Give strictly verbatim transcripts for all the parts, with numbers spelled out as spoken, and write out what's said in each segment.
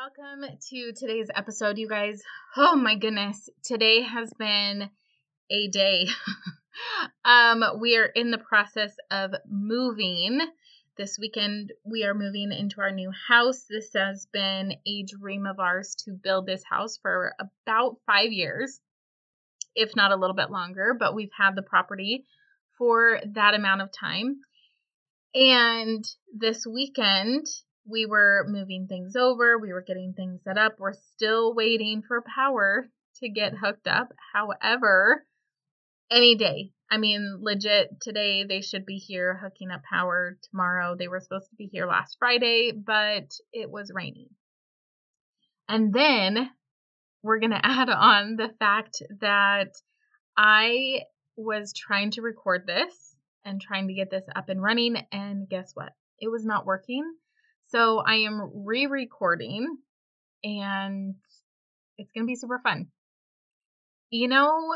Welcome to today's episode, you guys. Oh my goodness, today has been a day. um, we are in the process of moving. This weekend, we are moving into our new house. This has been a dream of ours to build this house for about five years, if not a little bit longer, but we've had the property for that amount of time. And this weekend, we were moving things over. We were getting things set up. We're still waiting for power to get hooked up. However, any day, I mean, legit, today they should be here hooking up power. Tomorrow, they were supposed to be here last Friday, but it was raining. And then we're going to add on the fact that I was trying to record this and trying to get this up and running. And guess what? It was not working. So I am re-recording and it's going to be super fun. You know,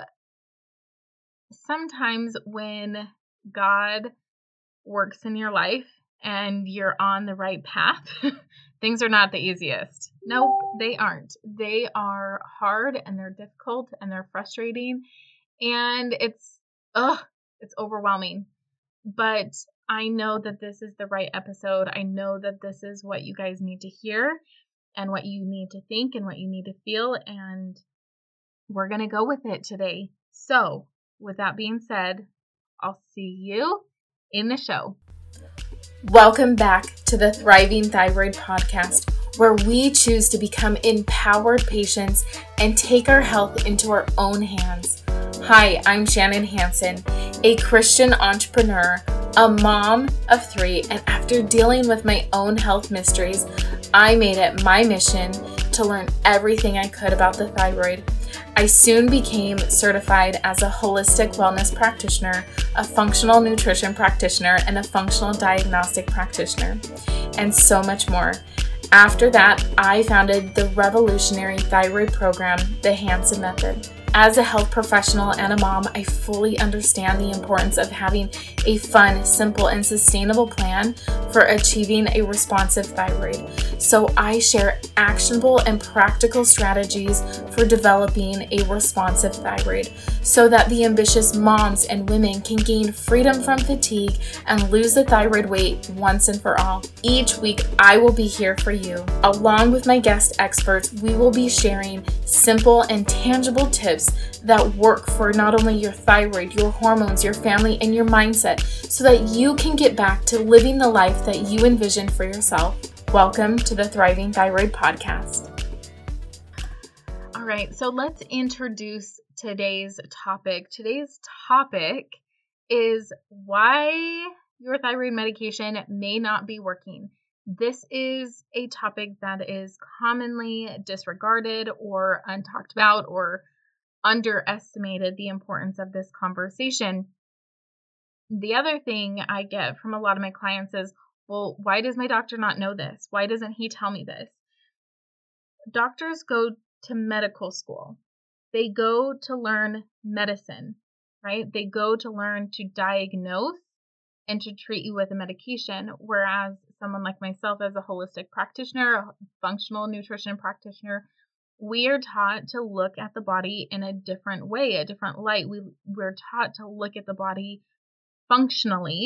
sometimes when God works in your life and you're on the right path, things are not the easiest. Nope, they aren't. They are hard and they're difficult and they're frustrating and it's, ugh, it's overwhelming. But I know that this is the right episode. I know that this is what you guys need to hear and what you need to think and what you need to feel. And we're going to go with it today. So with that being said, I'll see you in the show. Welcome back to the Thriving Thyroid Podcast, where we choose to become empowered patients and take our health into our own hands. Hi, I'm Shannon Hansen, a Christian entrepreneur, a mom of three, and after dealing with my own health mysteries, I made it my mission to learn everything I could about the thyroid. I soon became certified as a holistic wellness practitioner, a functional nutrition practitioner, and a functional diagnostic practitioner, and so much more. After that, I founded the revolutionary thyroid program, the Hansen Method. As a health professional and a mom, I fully understand the importance of having a fun, simple, and sustainable plan for achieving a responsive thyroid. So I share actionable and practical strategies for developing a responsive thyroid so that the ambitious moms and women can gain freedom from fatigue and lose the thyroid weight once and for all. Each week, I will be here for you. Along with my guest experts, we will be sharing simple and tangible tips that work for not only your thyroid, your hormones, your family, and your mindset so that you can get back to living the life that you envisioned for yourself. Welcome to the Thriving Thyroid Podcast. All right, so let's introduce today's topic. Today's topic is why your thyroid medication may not be working. This is a topic that is commonly disregarded or untalked about or underestimated the importance of this conversation. The other thing I get from a lot of my clients is, well, why does my doctor not know this? Why doesn't he tell me this? Doctors go to medical school. They go to learn medicine, right? They go to learn to diagnose and to treat you with a medication, whereas someone like myself as a holistic practitioner, a functional nutrition practitioner, we are taught to look at the body in a different way, a different light. We, we're taught to look at the body functionally.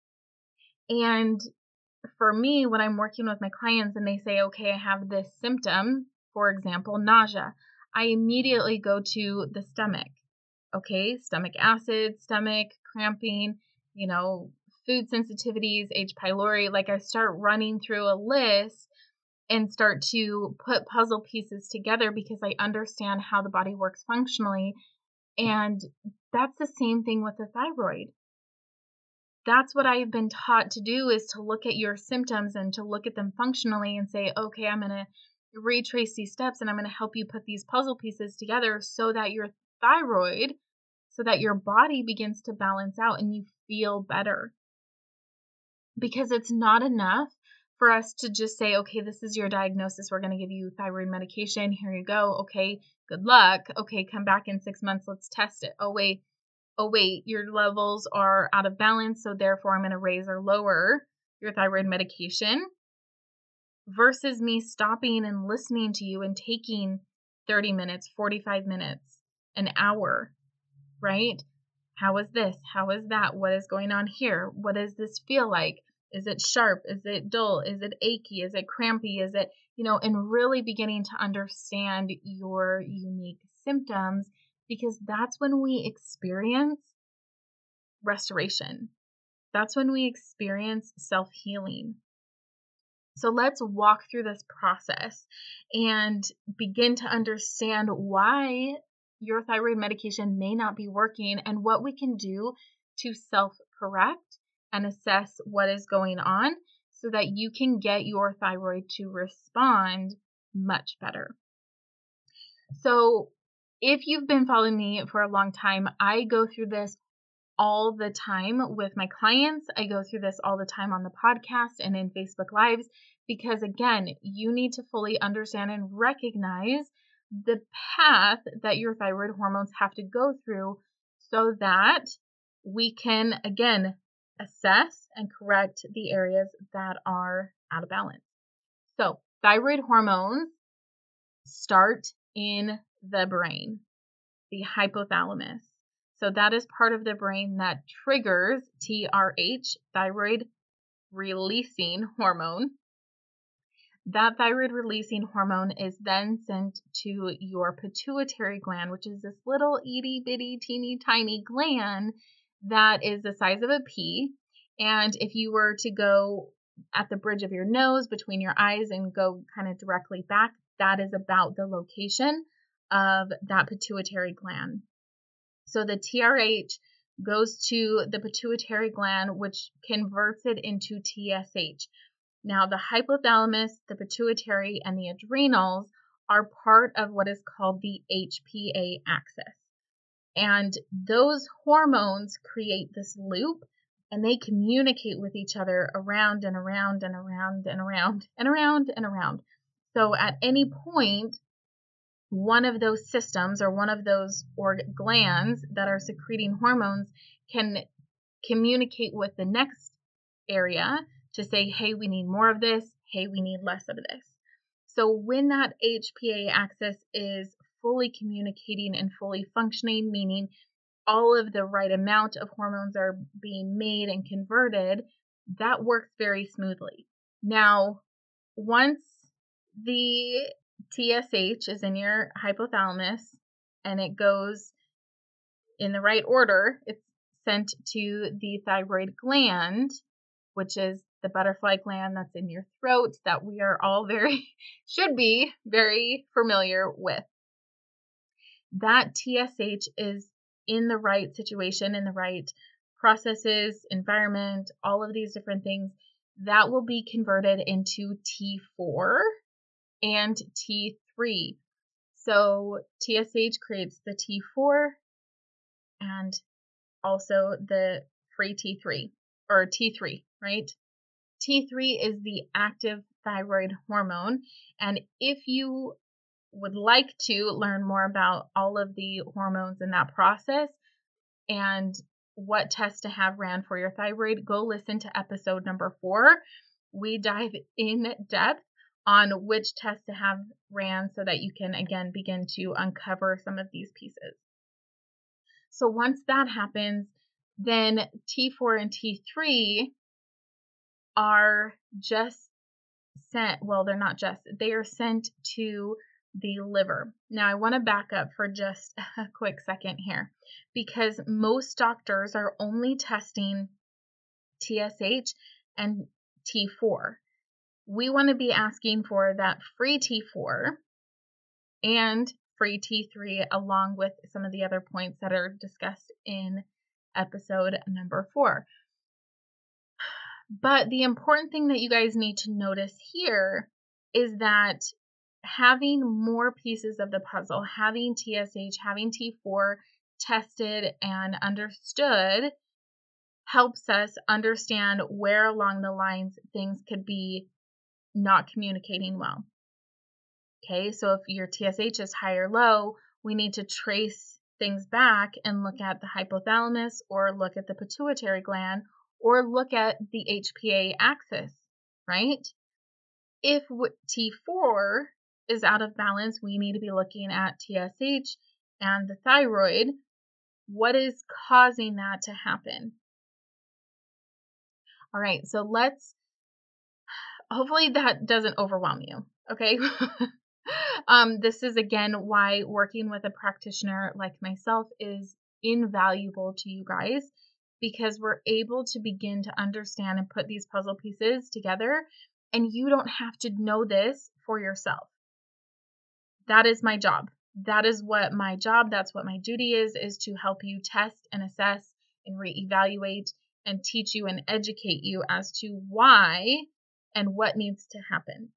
And for me, when I'm working with my clients and they say, okay, I have this symptom, for example, nausea, I immediately go to the stomach. Okay, stomach acid, stomach cramping, you know, food sensitivities, H. pylori. Like I start running through a list and start to put puzzle pieces together because I understand how the body works functionally. And that's the same thing with the thyroid. That's what I've been taught to do, is to look at your symptoms and to look at them functionally and say, okay, I'm going to retrace these steps and I'm going to help you put these puzzle pieces together so that your thyroid, so that your body begins to balance out and you feel better. Because it's not enough for us to just say, okay, this is your diagnosis. We're going to give you thyroid medication. Here you go. Okay, good luck. Okay, come back in six months. Let's test it. Oh, wait. Oh, wait, your levels are out of balance. So therefore, I'm going to raise or lower your thyroid medication. versus me stopping and listening to you and taking thirty minutes, forty-five minutes, an hour, right? How is this? How is that? What is going on here? What does this feel like? Is it sharp? Is it dull? Is it achy? Is it crampy? Is it, you know, and really beginning to understand your unique symptoms, because that's when we experience restoration. That's when we experience self-healing. So let's walk through this process and begin to understand why your thyroid medication may not be working and what we can do to self-correct and assess what is going on so that you can get your thyroid to respond much better. So if you've been following me for a long time, I go through this all the time with my clients. I go through this all the time on the podcast and in Facebook Lives, because again, you need to fully understand and recognize the path that your thyroid hormones have to go through so that we can, again, assess and correct the areas that are out of balance. So thyroid hormones start in the brain, the hypothalamus. So that is part of the brain that triggers T R H, thyroid releasing hormone. That thyroid releasing hormone is then sent to your pituitary gland, which is this little itty bitty teeny tiny gland that is the size of a pea. And if you were to go at the bridge of your nose between your eyes and go kind of directly back, that is about the location of that pituitary gland. So the T R H goes to the pituitary gland, which converts it into T S H. Now, the hypothalamus, the pituitary, and the adrenals are part of what is called the H P A axis. And those hormones create this loop, and they communicate with each other around and around and around and around and around and around. So at any point, one of those systems or one of those org- glands that are secreting hormones can communicate with the next area to say, hey, we need more of this. Hey, we need less of this. So when that H P A axis is fully communicating and fully functioning, meaning all of the right amount of hormones are being made and converted, that works very smoothly. Now, once the T S H is in your hypothalamus and it goes in the right order, it's sent to the thyroid gland, which is the butterfly gland that's in your throat that we are all very, should be very familiar with. That T S H is in the right situation, in the right processes, environment, all of these different things, that will be converted into T four and T three. So T S H creates the T four and also the free T three, or T three, right? T three is the active thyroid hormone. And if you would like to learn more about all of the hormones in that process and what tests to have ran for your thyroid, go listen to episode number four. We dive in depth on which tests to have ran so that you can, again, begin to uncover some of these pieces. So once that happens, then T four and T three are just sent, well, they're not just, they are sent to the liver. Now, I want to back up for just a quick second here, because most doctors are only testing T S H and T four. We want to be asking for that free T four and free T three, along with some of the other points that are discussed in episode number four. But the important thing that you guys need to notice here is that having more pieces of the puzzle, having T S H, having T four tested and understood, helps us understand where along the lines things could be not communicating well. Okay, so if your T S H is high or low, we need to trace things back and look at the hypothalamus or look at the pituitary gland or look at the H P A axis, right? if T four is out of balance, we need to be looking at T S H and the thyroid. What is causing that to happen? All right, so let's, hopefully that doesn't overwhelm you, okay? um, this is, again, why working with a practitioner like myself is invaluable to you guys, because we're able to begin to understand and put these puzzle pieces together, and you don't have to know this for yourself. That is my job. That is what my job, that's what my duty is, is to help you test and assess and reevaluate and teach you and educate you as to why and what needs to happen.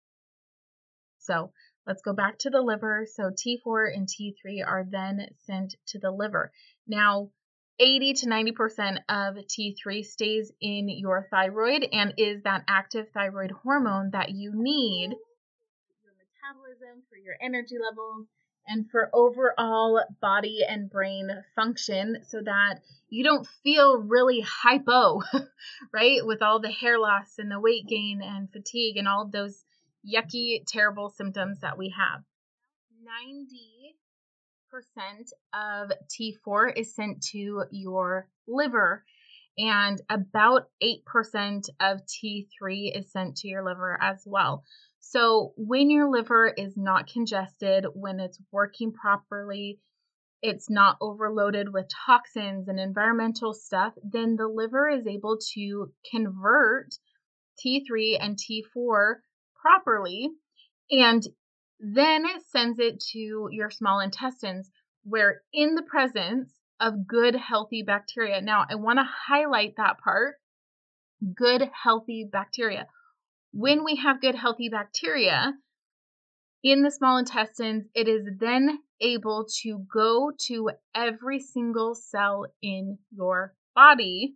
So let's go back to the liver. So T four and T three are then sent to the liver. Now, eighty to ninety percent of T three stays in your thyroid and is that active thyroid hormone that you need for your metabolism, for your energy levels, and for overall body and brain function, so that you don't feel really hypo, right? With all the hair loss and the weight gain and fatigue and all those yucky, terrible symptoms that we have. ninety percent of T four is sent to your liver, and about eight percent of T three is sent to your liver as well. So when your liver is not congested, when it's working properly, it's not overloaded with toxins and environmental stuff, then the liver is able to convert T three and T four properly, and then it sends it to your small intestines, where in the presence of good, healthy bacteria. Now, I want to highlight that part, good, healthy bacteria. When we have good, healthy bacteria in the small intestines, it is then able to go to every single cell in your body,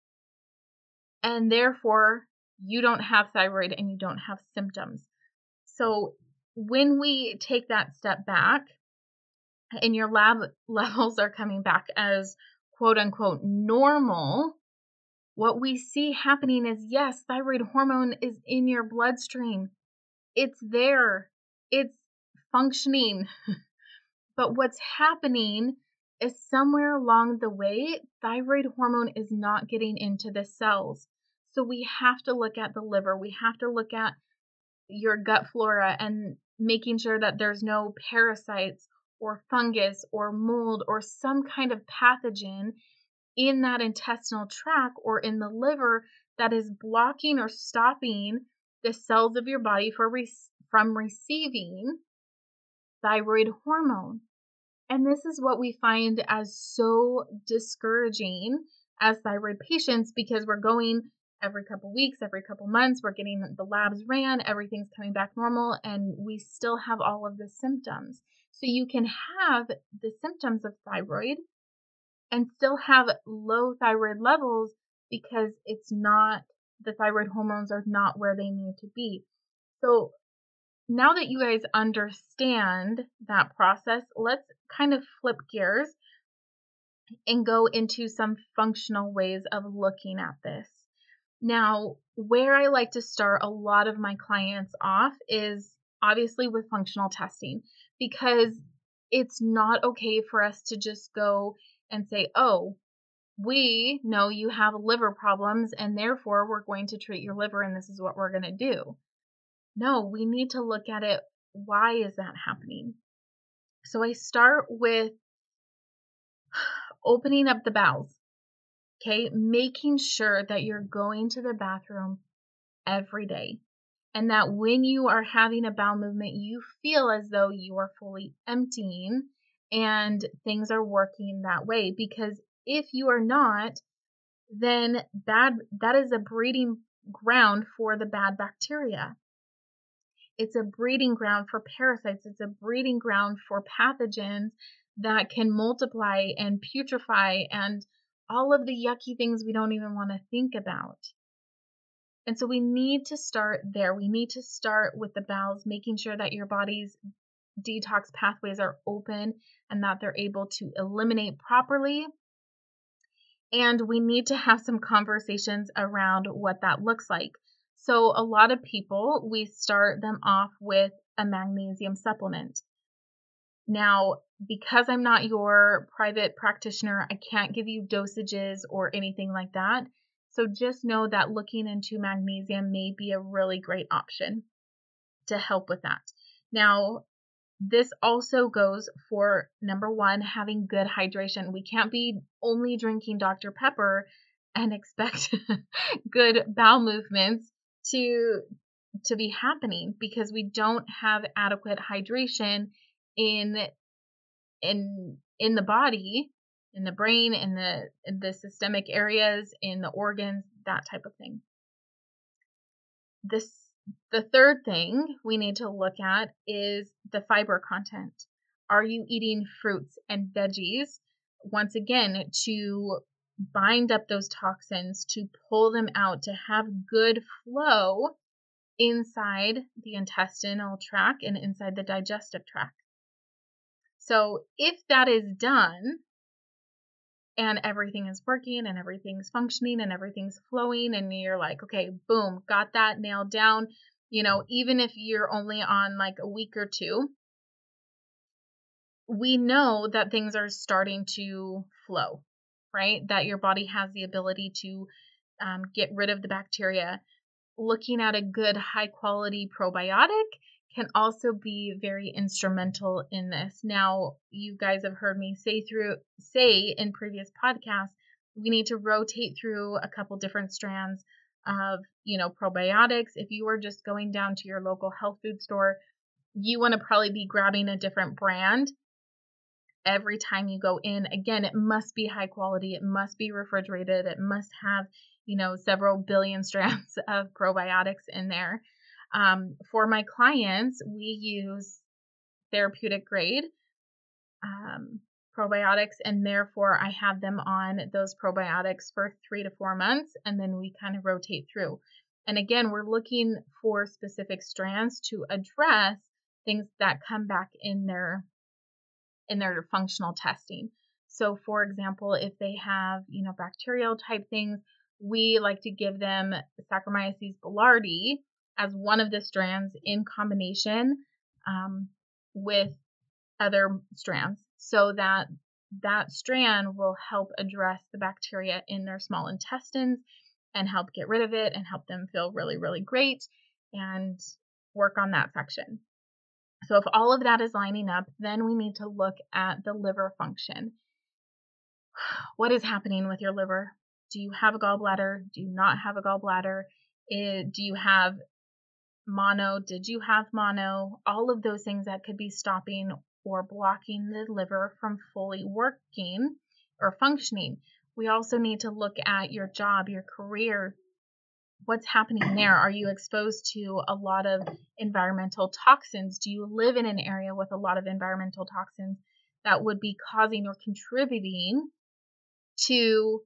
and therefore you don't have thyroid and you don't have symptoms. So when we take that step back and your lab levels are coming back as quote unquote normal, what we see happening is, yes, thyroid hormone is in your bloodstream. It's there. It's functioning. But what's happening is somewhere along the way, thyroid hormone is not getting into the cells. So we have to look at the liver. We have to look at your gut flora and making sure that there's no parasites or fungus or mold or some kind of pathogen in that intestinal tract or in the liver that is blocking or stopping the cells of your body for re- from receiving thyroid hormone. And this is what we find as so discouraging as thyroid patients, because we're going every couple weeks, every couple months, we're getting the labs ran, everything's coming back normal, and we still have all of the symptoms. So you can have the symptoms of thyroid and still have low thyroid levels because it's not, the thyroid hormones are not where they need to be. So now that you guys understand that process, let's kind of flip gears and go into some functional ways of looking at this. Now, where I like to start a lot of my clients off is obviously with functional testing, because it's not okay for us to just go and say, oh, we know you have liver problems and therefore we're going to treat your liver and this is what we're going to do. No, we need to look at it. Why is that happening? So I start with opening up the bowels, okay? Making sure that you're going to the bathroom every day, and that when you are having a bowel movement, you feel as though you are fully emptying and things are working that way. Because if you are not, then bad, that is a breeding ground for the bad bacteria. It's a breeding ground for parasites. It's a breeding ground for pathogens that can multiply and putrefy and all of the yucky things we don't even want to think about. And so we need to start there. We need to start with the bowels, making sure that your body's detox pathways are open and that they're able to eliminate properly. And we need to have some conversations around what that looks like. So a lot of people, we start them off with a magnesium supplement. Now, because I'm not your private practitioner, I can't give you dosages or anything like that. So just know that looking into magnesium may be a really great option to help with that. Now, this also goes for number one, having good hydration. We can't be only drinking Doctor Pepper and expect good bowel movements to to be happening because we don't have adequate hydration in in in the body, in the brain, in the in the systemic areas, in the organs, that type of thing. This the third thing we need to look at is the fiber content. Are you eating fruits and veggies? Once again, to bind up those toxins, to pull them out, to have good flow inside the intestinal tract and inside the digestive tract. So if that is done and everything is working and everything's functioning and everything's flowing and you're like, okay, boom, got that nailed down, you know, even if you're only on like a week or two, we know that things are starting to flow, right? That your body has the ability to um, get rid of the bacteria. Looking at a good high quality probiotic can also be very instrumental in this. Now, you guys have heard me say through say in previous podcasts, we need to rotate through a couple different strands of, you know, probiotics. If you are just going down to your local health food store, you want to probably be grabbing a different brand every time you go in. Again, it must be high quality. It must be refrigerated. It must have, you know, several billion strands of probiotics in there. Um, for my clients, we use therapeutic grade um, probiotics, and therefore I have them on those probiotics for three to four months, and then we kind of rotate through. And again, we're looking for specific strands to address things that come back in their in their functional testing. So for example, if they have, you know, bacterial type things, we like to give them Saccharomyces boulardii as one of the strands in combination um, with other strands so that that strand will help address the bacteria in their small intestines and help get rid of it and help them feel really, really great and work on that section. So if all of that is lining up, then we need to look at the liver function. What is happening with your liver? Do you have a gallbladder? Do you not have a gallbladder? It, do you have mono? Did you have mono? All of those things that could be stopping or blocking the liver from fully working or functioning. We also need to look at your job, your career. What's happening there? Are you exposed to a lot of environmental toxins? Do you live in an area with a lot of environmental toxins that would be causing or contributing to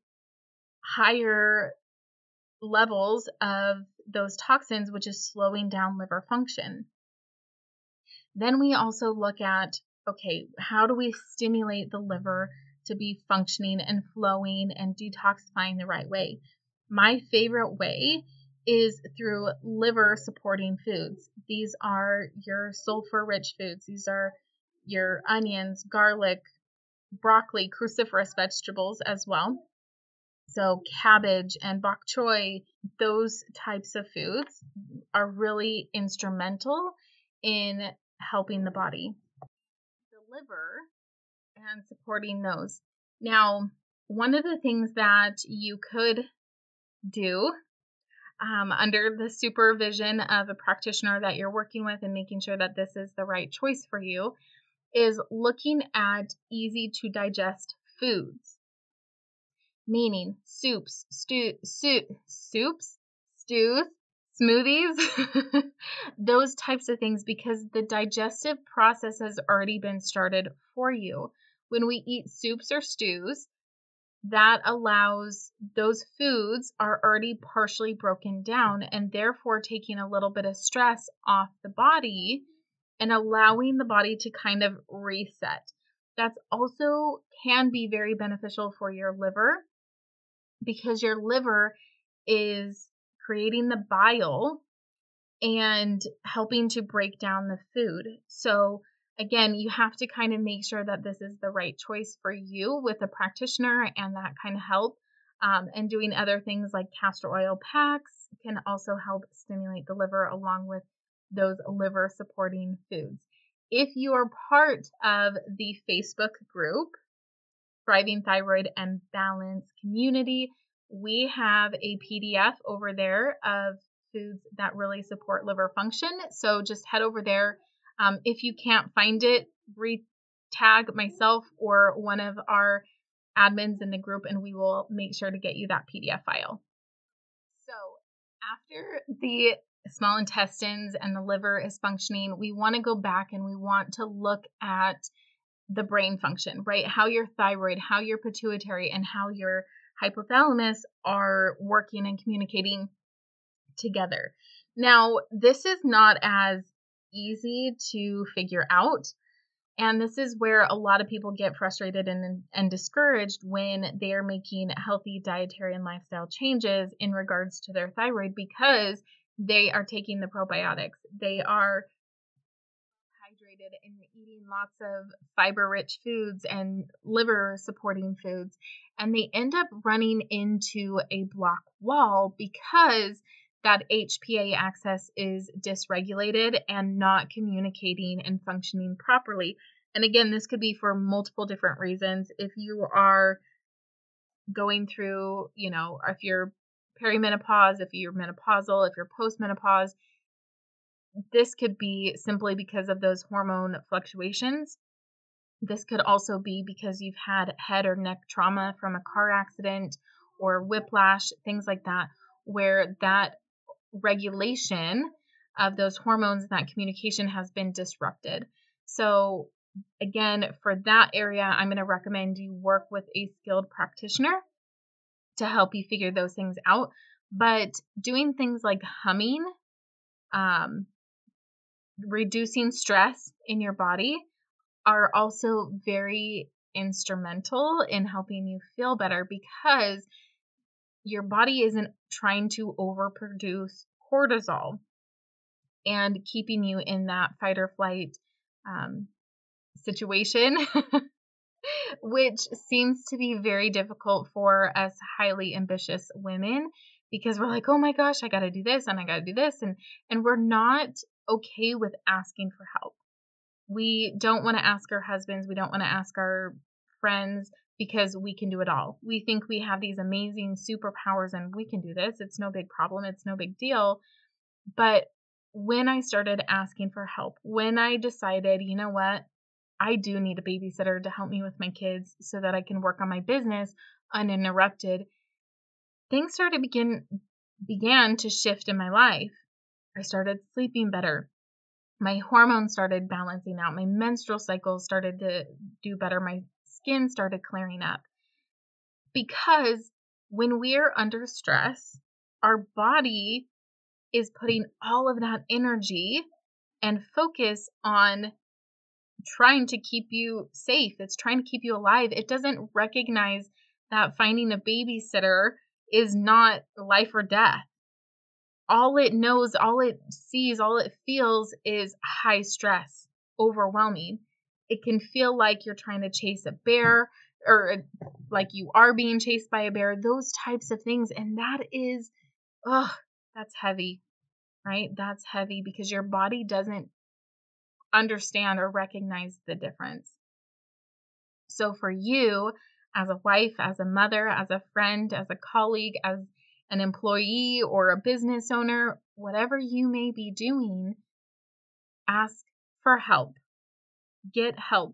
higher levels of those toxins, which is slowing down liver function? Then we also look at, okay, how do we stimulate the liver to be functioning and flowing and detoxifying the right way? My favorite way is through liver supporting foods. These are your sulfur rich foods. These are your onions, garlic, broccoli, cruciferous vegetables as well. So cabbage and bok choy, those types of foods are really instrumental in helping the body. The liver and supporting those. Now, one of the things that you could do um, under the supervision of a practitioner that you're working with and making sure that this is the right choice for you is looking at easy to digest foods, meaning soups, stew, soup, soups, stews, smoothies, those types of things, because the digestive process has already been started for you. When we eat soups or stews, that allows those foods are already partially broken down and therefore taking a little bit of stress off the body and allowing the body to kind of reset. That's also can be very beneficial for your liver because your liver is creating the bile and helping to break down the food. So again, you have to kind of make sure that this is the right choice for you with a practitioner and that kind of help. Um, and doing other things like castor oil packs can also help stimulate the liver along with those liver supporting foods. If you are part of the Facebook group, Thriving Thyroid and Balance Community, we have a P D F over there of foods that really support liver function. So just head over there. Um, if you can't find it, re-tag myself or one of our admins in the group, and we will make sure to get you that P D F file. So after the small intestines and the liver is functioning, we want to go back and we want to look at the brain function, right? How your thyroid, how your pituitary, and how your hypothalamus are working and communicating together. Now, this is not as easy to figure out. And this is where a lot of people get frustrated and, and discouraged when they're making healthy dietary and lifestyle changes in regards to their thyroid, because they are taking the probiotics. They are hydrated and eating lots of fiber-rich foods and liver-supporting foods. And they end up running into a block wall because that H P A axis is dysregulated and not communicating and functioning properly. And again, this could be for multiple different reasons. If you are going through, you know, if you're perimenopause, if you're menopausal, if you're postmenopause, this could be simply because of those hormone fluctuations. This could also be because you've had head or neck trauma from a car accident or whiplash, things like that, where that regulation of those hormones and that communication has been disrupted. So again, for that area, I'm going to recommend you work with a skilled practitioner to help you figure those things out. But doing things like humming, um, reducing stress in your body are also very instrumental in helping you feel better, because your body isn't trying to overproduce cortisol and keeping you in that fight or flight um, situation, which seems to be very difficult for us highly ambitious women, because we're like, oh my gosh, I got to do this and I got to do this. And, and we're not okay with asking for help. We don't want to ask our husbands. We don't want to ask our friends, because we can do it all. We think we have these amazing superpowers and we can do this. It's no big problem. It's no big deal. But when I started asking for help, when I decided, you know what, I do need a babysitter to help me with my kids so that I can work on my business uninterrupted, things started begin began to shift in my life. I started sleeping better. My hormones started balancing out. My menstrual cycle started to do better. My skin started clearing up. Because when we're under stress, our body is putting all of that energy and focus on trying to keep you safe. It's trying to keep you alive. It doesn't recognize that finding a babysitter is not life or death. All it knows, all it sees, all it feels is high stress, overwhelming. It can feel like you're trying to chase a bear, or like you are being chased by a bear, those types of things. And that is, oh, that's heavy, right? That's heavy because your body doesn't understand or recognize the difference. So for you, as a wife, as a mother, as a friend, as a colleague, as an employee or a business owner, whatever you may be doing, ask for help. Get help.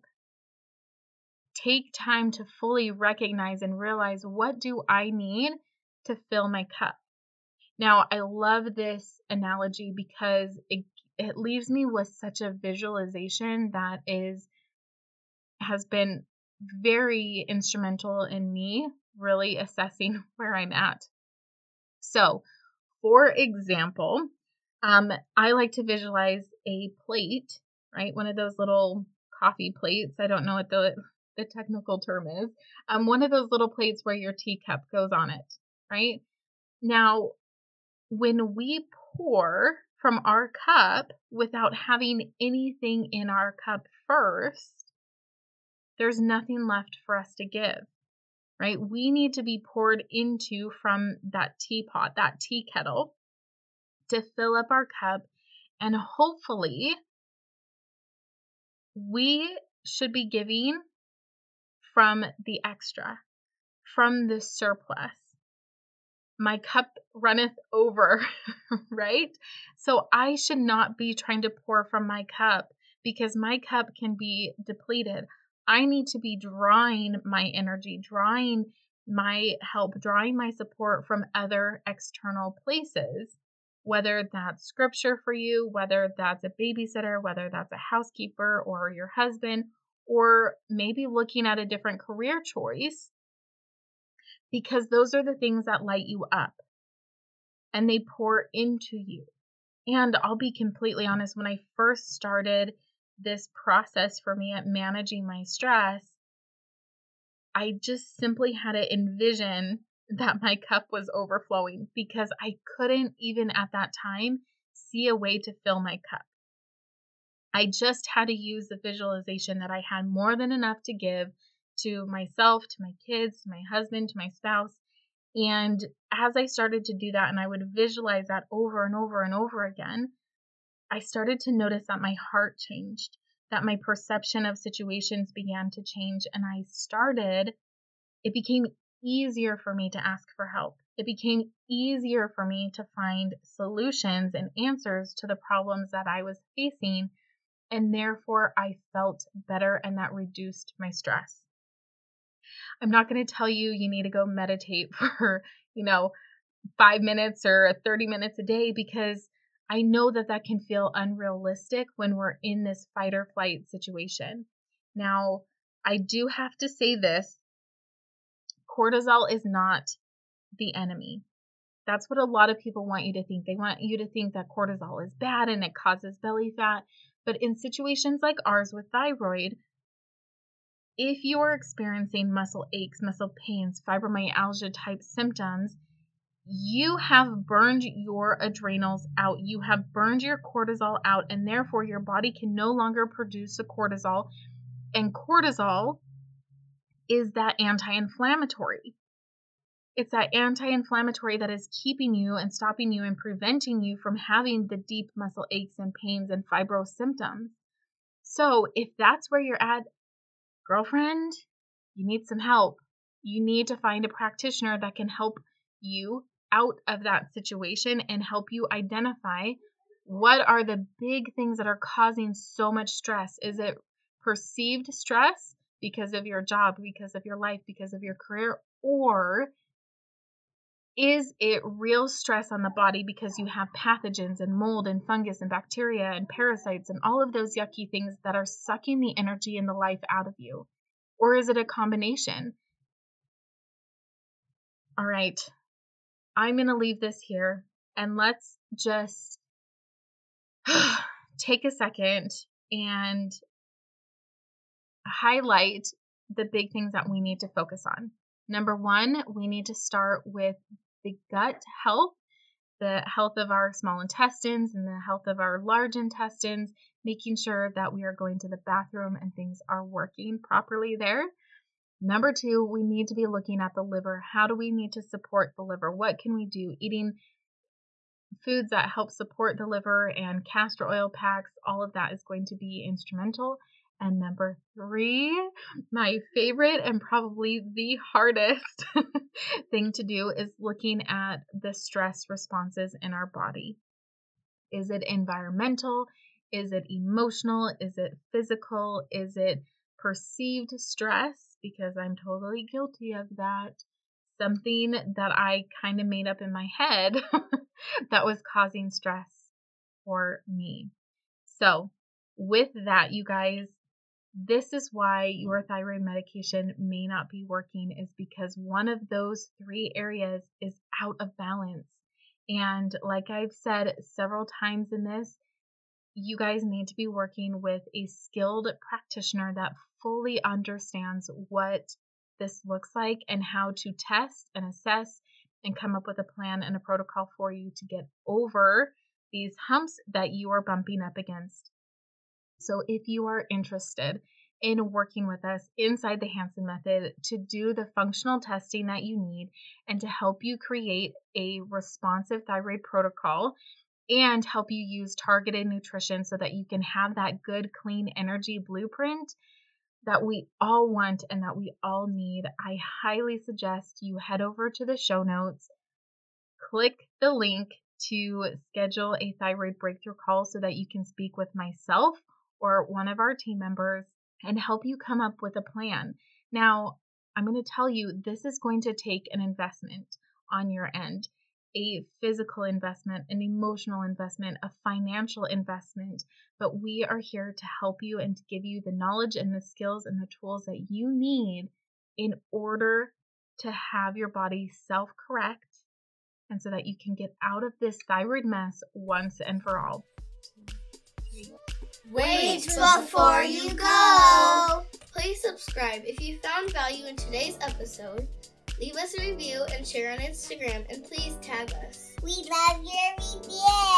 Take time to fully recognize and realize, what do I need to fill my cup? Now, I love this analogy because it it leaves me with such a visualization that is has been very instrumental in me really assessing where I'm at. So, for example, um, I like to visualize a plate, right? One of those little coffee plates. I don't know what the, the technical term is. Um, one of those little plates where your teacup goes on it, right? Now, when we pour from our cup without having anything in our cup first, there's nothing left for us to give, right? We need to be poured into from that teapot, that tea kettle, to fill up our cup. And hopefully, we should be giving from the extra, from the surplus. My cup runneth over, right? So I should not be trying to pour from my cup because my cup can be depleted. I need to be drawing my energy, drawing my help, drawing my support from other external places, whether that's scripture for you, whether that's a babysitter, whether that's a housekeeper or your husband, or maybe looking at a different career choice. Because those are the things that light you up and they pour into you. And I'll be completely honest, when I first started this process for me at managing my stress, I just simply had to envision that my cup was overflowing because I couldn't even at that time see a way to fill my cup. I just had to use the visualization that I had more than enough to give to myself, to my kids, to my husband, to my spouse. And as I started to do that and I would visualize that over and over and over again, I started to notice that my heart changed, that my perception of situations began to change. And I started, it became easier for me to ask for help. It became easier for me to find solutions and answers to the problems that I was facing. And therefore, I felt better and that reduced my stress. I'm not going to tell you you need to go meditate for, you know, five minutes or thirty minutes a day because I know that that can feel unrealistic when we're in this fight or flight situation. Now, I do have to say this, cortisol is not the enemy. That's what a lot of people want you to think. They want you to think that cortisol is bad and it causes belly fat. But in situations like ours with thyroid, if you are experiencing muscle aches, muscle pains, fibromyalgia type symptoms, you have burned your adrenals out. You have burned your cortisol out, and therefore your body can no longer produce the cortisol. And cortisol is that anti-inflammatory. It's that anti-inflammatory that is keeping you and stopping you and preventing you from having the deep muscle aches and pains and fibro symptoms. So if that's where you're at, girlfriend, you need some help. You need to find a practitioner that can help you out of that situation and help you identify what are the big things that are causing so much stress. Is it perceived stress because of your job, because of your life, because of your career, or is it real stress on the body because you have pathogens and mold and fungus and bacteria and parasites and all of those yucky things that are sucking the energy and the life out of you? Or is it a combination? All right, I'm going to leave this here and let's just take a second and highlight the big things that we need to focus on. Number one, we need to start with the gut health, the health of our small intestines and the health of our large intestines, making sure that we are going to the bathroom and things are working properly there. Number two, we need to be looking at the liver. How do we need to support the liver? What can we do? Eating foods that help support the liver and castor oil packs, all of that is going to be instrumental. And number three, my favorite and probably the hardest thing to do is looking at the stress responses in our body. Is it environmental? Is it emotional? Is it physical? Is it perceived stress? Because I'm totally guilty of that. Something that I kind of made up in my head that was causing stress for me. So with that, you guys, this is why your thyroid medication may not be working, is because one of those three areas is out of balance. And like I've said several times in this, you guys need to be working with a skilled practitioner that fully understands what this looks like and how to test and assess and come up with a plan and a protocol for you to get over these humps that you are bumping up against. So if you are interested in working with us inside the Hansen Method to do the functional testing that you need and to help you create a responsive thyroid protocol and help you use targeted nutrition so that you can have that good, clean energy blueprint that we all want and that we all need, I highly suggest you head over to the show notes, click the link to schedule a thyroid breakthrough call so that you can speak with myself or one of our team members and help you come up with a plan. Now, I'm going to tell you, this is going to take an investment on your end, a physical investment, an emotional investment, a financial investment, but we are here to help you and to give you the knowledge and the skills and the tools that you need in order to have your body self-correct and so that you can get out of this thyroid mess once and for all. Wait before you go! Please subscribe if you found value in today's episode. Leave us a review and share on Instagram, and please tag us. We love your review!